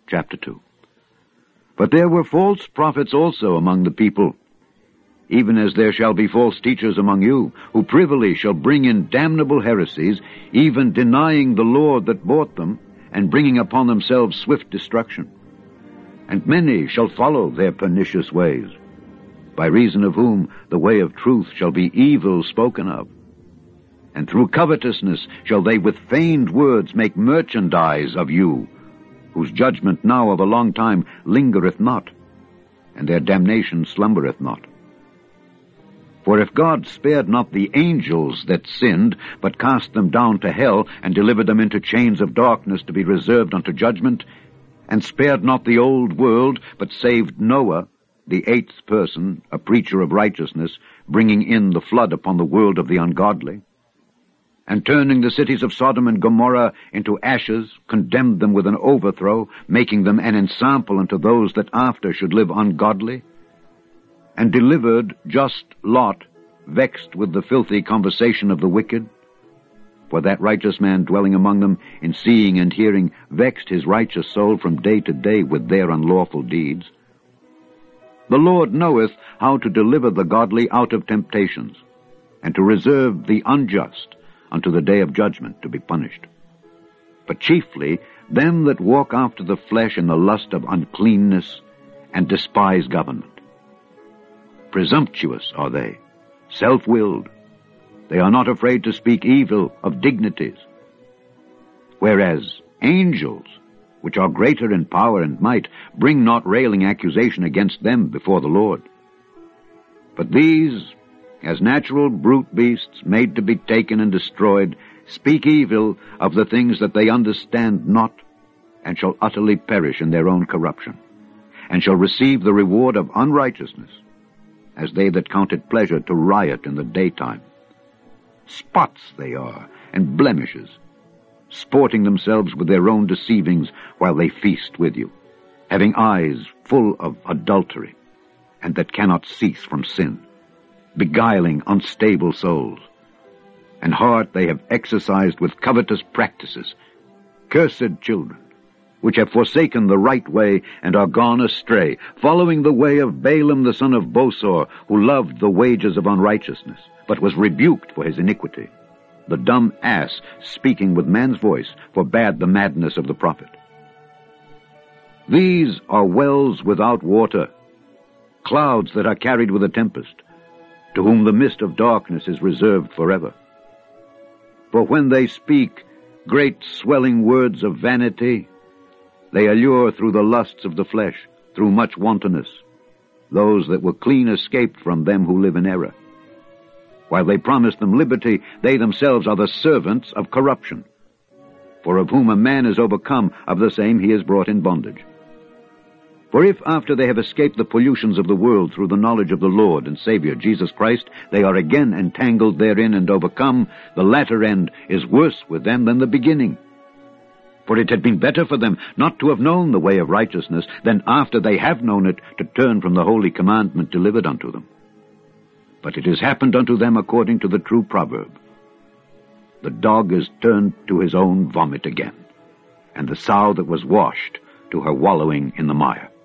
chapter 2. But there were false prophets also among the people, even as there shall be false teachers among you, who privily shall bring in damnable heresies, even denying the Lord that bought them, and bringing upon themselves swift destruction. And many shall follow their pernicious ways, by reason of whom the way of truth shall be evil spoken of. And through covetousness shall they with feigned words make merchandise of you, whose judgment now of a long time lingereth not, and their damnation slumbereth not. For if God spared not the angels that sinned, but cast them down to hell, and delivered them into chains of darkness to be reserved unto judgment, and spared not the old world, but saved Noah, the eighth person, a preacher of righteousness, bringing in the flood upon the world of the ungodly, and turning the cities of Sodom and Gomorrah into ashes, condemned them with an overthrow, making them an ensample unto those that after should live ungodly, and delivered just Lot, vexed with the filthy conversation of the wicked. For that righteous man dwelling among them, in seeing and hearing, vexed his righteous soul from day to day with their unlawful deeds. The Lord knoweth how to deliver the godly out of temptations, and to reserve the unjust unto the day of judgment to be punished. But chiefly them that walk after the flesh in the lust of uncleanness, and despise government. Presumptuous are they, self-willed. They are not afraid to speak evil of dignities. Whereas angels, which are greater in power and might, bring not railing accusation against them before the Lord. But these, as natural brute beasts made to be taken and destroyed, speak evil of the things that they understand not, and shall utterly perish in their own corruption, and shall receive the reward of unrighteousness, as they that count it pleasure to riot in the daytime. Spots they are, and blemishes, sporting themselves with their own deceivings while they feast with you, having eyes full of adultery, and that cannot cease from sin, beguiling unstable souls. And heart they have exercised with covetous practices, cursed children, which have forsaken the right way, and are gone astray, following the way of Balaam the son of Bosor, who loved the wages of unrighteousness, but was rebuked for his iniquity. The dumb ass, speaking with man's voice, forbade the madness of the prophet. These are wells without water, clouds that are carried with a tempest, to whom the mist of darkness is reserved forever. For when they speak great swelling words of vanity, they allure through the lusts of the flesh, through much wantonness, those that were clean escaped from them who live in error. While they promise them liberty, they themselves are the servants of corruption. For of whom a man is overcome, of the same he is brought in bondage. For if after they have escaped the pollutions of the world through the knowledge of the Lord and Savior Jesus Christ, they are again entangled therein and overcome, the latter end is worse with them than the beginning. For it had been better for them not to have known the way of righteousness than after they have known it to turn from the holy commandment delivered unto them. But it has happened unto them according to the true proverb. The dog is turned to his own vomit again, and the sow that was washed to her wallowing in the mire.